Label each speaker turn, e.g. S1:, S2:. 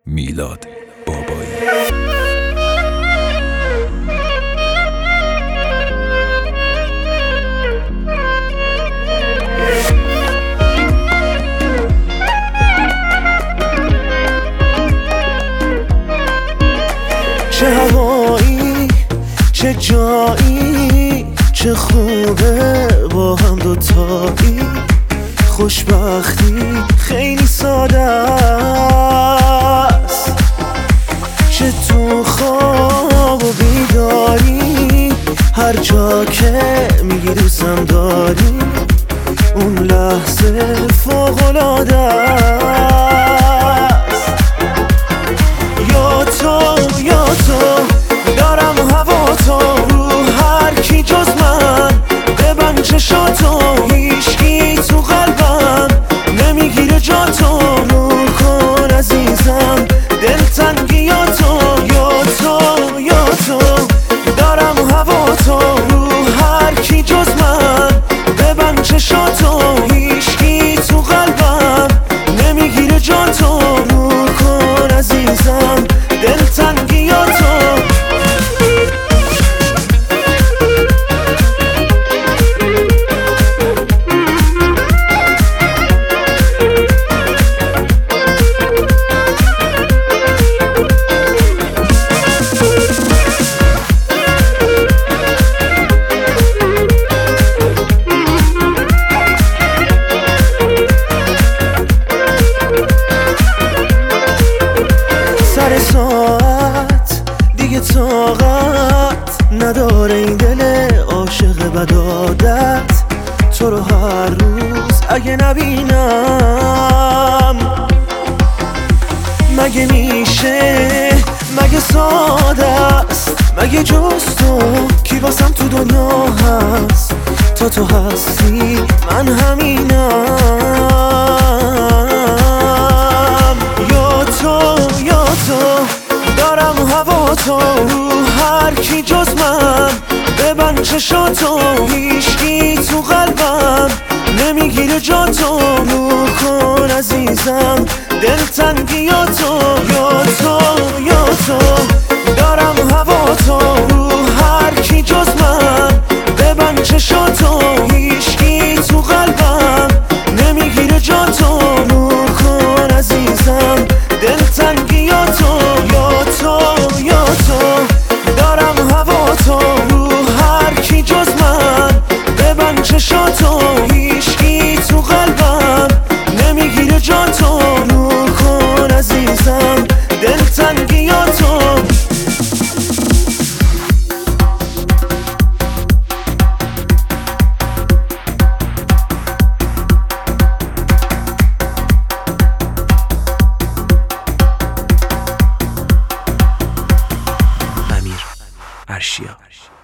S1: میلاد بابایی.
S2: چه هوایی، چه جایی، چه خوبه با هم دوتایی. خوشبختی خیلی ساده است، چه تو خواب و بیداری، هر جا که میگی دوستم داری، اون لحظه فوق‌العاده است. یا تو دارم هوا تو، رو هر کی جز من ببند چشاتو، هیچکی تو قلبم نمیگیره جا تو، رو کن عزیزم دلتنگیاتو. یا تو دارم هوا تو، رو هر کی جز من ببند چشاتو، هیچکی تو قلبم نمیگیره جا تو، رو کن عزیزم دلتنگیاتو. سر ساعت دیگه طاقت نداره این دل عاشق بد عادت، تو رو هر روز اگه نبینم مگه میشه، مگه ساده است، مگه جز تو کی واسم تو دنیا هست؟ تا تو هستی من همینم. یا تو دارم هوا تو، رو هر کی جز من ببند چشاتو، هیچکی تو قلبم نمیگیره جا تو، رو کن عزیزم دلتنگیاتو. یا تو دارم هوا تو، رو هر کی جز من ببند چشاتو، هیچکی تو قلبم نمیگیره جا تو، رو کن عزیزم دلتنگیاتو. یا تو دارم هوا تو، رو هر کی جز من ببند چشاتو، هیچکی تو قلبم نمیگیره جا تو، رو کن عزیزم دلتنگیاتو.
S3: امیر ارشیا.